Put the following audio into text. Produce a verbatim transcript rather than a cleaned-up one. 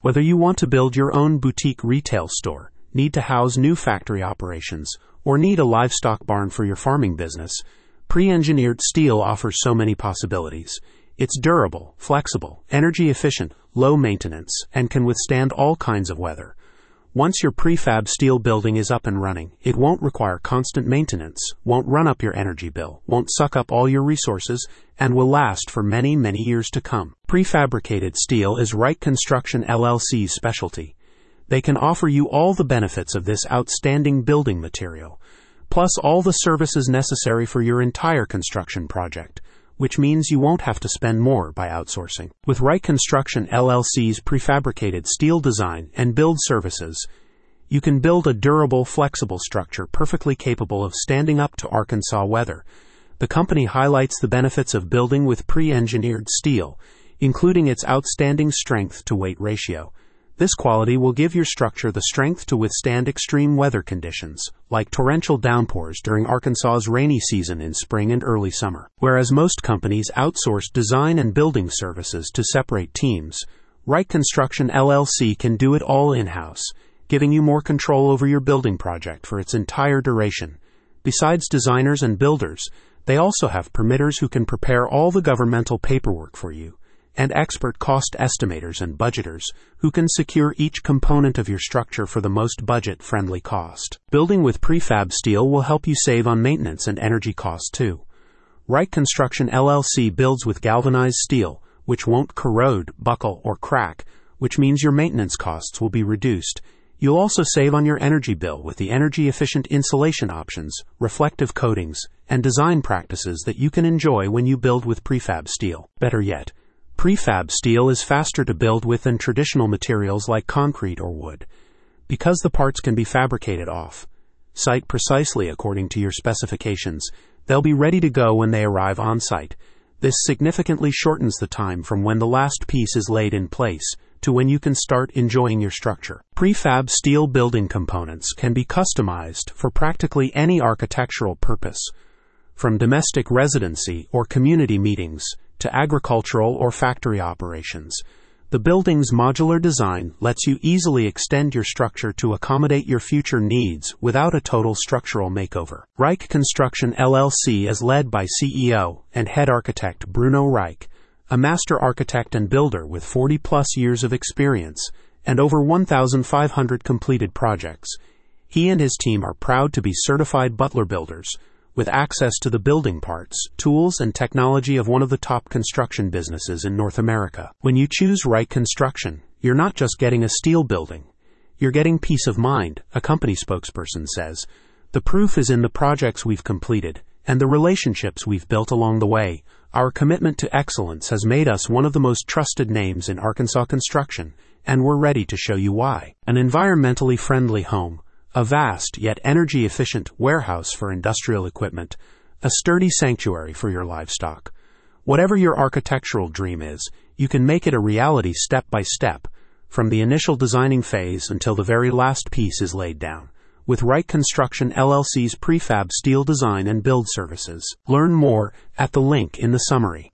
Whether you want to build your own boutique retail store, need to house new factory operations, or need a livestock barn for your farming business, pre-engineered steel offers so many possibilities. It's durable, flexible, energy efficient, low maintenance, and can withstand all kinds of weather. Once your prefab steel building is up and running, it won't require constant maintenance, won't run up your energy bill, won't suck up all your resources, and will last for many, many years to come. Prefabricated steel is Wright Construction L L C's specialty. They can offer you all the benefits of this outstanding building material, plus all the services necessary for your entire construction project, which means you won't have to spend more by outsourcing. With Wright Construction L L C's prefabricated steel design and build services, you can build a durable, flexible structure perfectly capable of standing up to Arkansas weather. The company highlights the benefits of building with pre-engineered steel, including its outstanding strength-to-weight ratio. This quality will give your structure the strength to withstand extreme weather conditions, like torrential downpours during Arkansas's rainy season in spring and early summer. Whereas most companies outsource design and building services to separate teams, Wright Construction L L C can do it all in-house, giving you more control over your building project for its entire duration. Besides designers and builders, they also have permitters who can prepare all the governmental paperwork for you, and expert cost estimators and budgeters who can secure each component of your structure for the most budget-friendly cost. Building with prefab steel will help you save on maintenance and energy costs too. Wright Construction L L C builds with galvanized steel, which won't corrode, buckle, or crack, which means your maintenance costs will be reduced. You'll also save on your energy bill with the energy-efficient insulation options, reflective coatings, and design practices that you can enjoy when you build with prefab steel. Better yet, prefab steel is faster to build with than traditional materials like concrete or wood, because the parts can be fabricated off-site precisely according to your specifications. They'll be ready to go when they arrive on-site. This significantly shortens the time from when the last piece is laid in place to when you can start enjoying your structure. Prefab steel building components can be customized for practically any architectural purpose, from domestic residency or community meetings to agricultural or factory operations. The building's modular design lets you easily extend your structure to accommodate your future needs without a total structural makeover. Wright Construction L L C is led by C E O and head architect Bruno Reich, a master architect and builder with forty plus years of experience and over one thousand five hundred completed projects. He and his team are proud to be certified Butler builders, with access to the building parts, tools, and technology of one of the top construction businesses in North America. When you choose Wright Construction, you're not just getting a steel building. You're getting peace of mind, a company spokesperson says. The proof is in the projects we've completed and the relationships we've built along the way. Our commitment to excellence has made us one of the most trusted names in Arkansas construction, and we're ready to show you why. An environmentally friendly home, a vast yet energy-efficient warehouse for industrial equipment, a sturdy sanctuary for your livestock. Whatever your architectural dream is, you can make it a reality step by step, from the initial designing phase until the very last piece is laid down, with Wright Construction L L C's prefab steel design and build services. Learn more at the link in the summary.